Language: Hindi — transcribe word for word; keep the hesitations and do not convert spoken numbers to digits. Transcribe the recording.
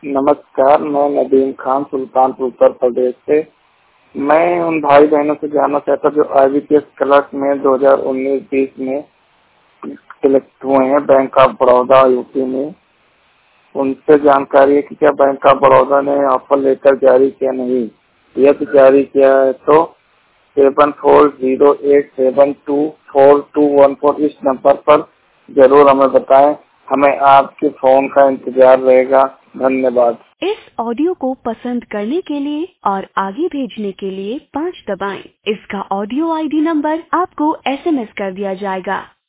नमस्कार, मैं नदीम खान सुल्तानपुर उत्तर प्रदेश से। मैं उन भाई बहनों से जानना चाहता जो आईबीपीएस क्लर्क में दो हज़ार उन्नीस बीस में सिलेक्ट हुए हैं बैंक ऑफ बड़ौदा यूपी में। उनसे जानकारी है कि क्या बैंक ऑफ बड़ौदा ने ऑफर लेटर जारी किया नहीं, यदि जारी किया है तो seven four zero eight seven two four two one four इस नंबर पर जरूर हमें बताएं। हमें आपके फोन का इंतजार रहेगा। धन्यवाद। इस ऑडियो को पसंद करने के लिए और आगे भेजने के लिए पाँच दबाएं। इसका ऑडियो आईडी नंबर आपको एसएमएस कर दिया जाएगा।